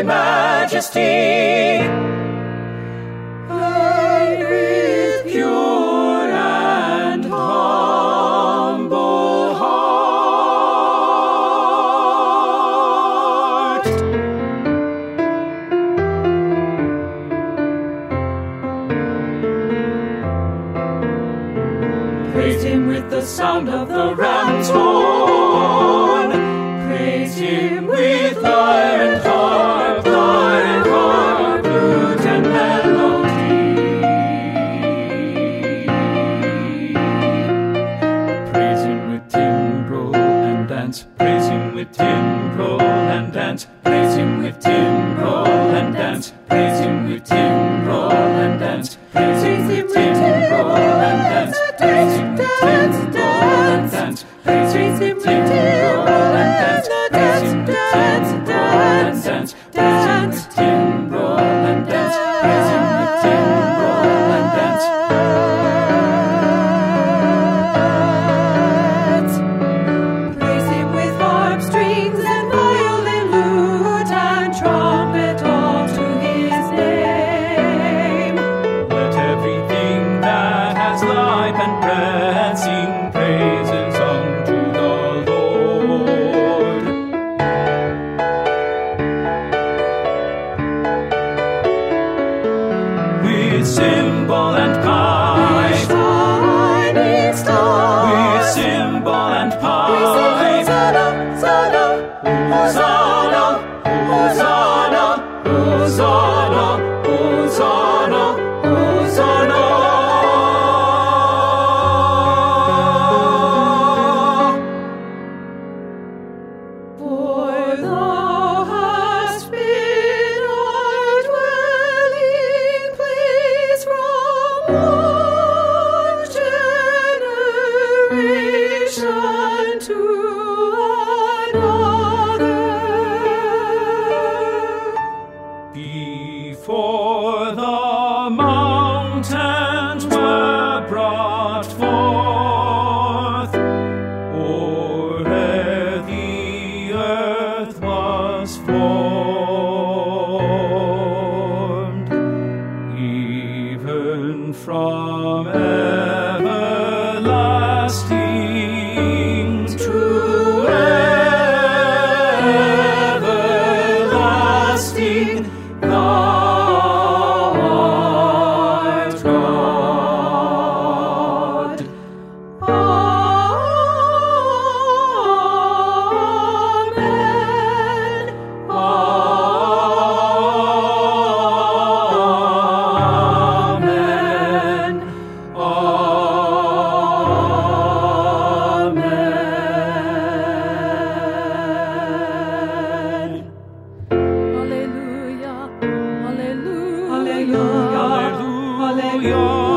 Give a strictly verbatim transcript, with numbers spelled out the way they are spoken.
majesty, and with pure and humble heart. Praise him with the sound of the ram's horn. Praise him with lyre and harp, lyre and harp, lute and melody. Praise him with timbrel and dance. Praise him with timbrel and dance. Praise him with timbrel and dance. Praise him with timbrel and dance. Praise him with timbrel and dance. Praise him with timbrel and dance. Praise him with timbrel and dance. Praise him with timbrel and dance. Praise him with timbrel and dance. Praise him with timbrel and dance. Praise him with harp strings and violin, lute and trumpet, all to his name. Let everything that has life and breath sing praises unto the Lord. With cymbal and pipe, Shining star, with cymbal and we sing pipe, Hosanna, Hosanna, Hosanna, Hosanna, Hosanna, Hosanna, Hosanna. For thou hast been our dwelling place from one generation to another. Before the mountains were brought forth, or ere the earth was formed, even from everlasting to everlasting, thou art God. Amen. Amen. Amen. Hallelujah, hallelujah, Hallelujah.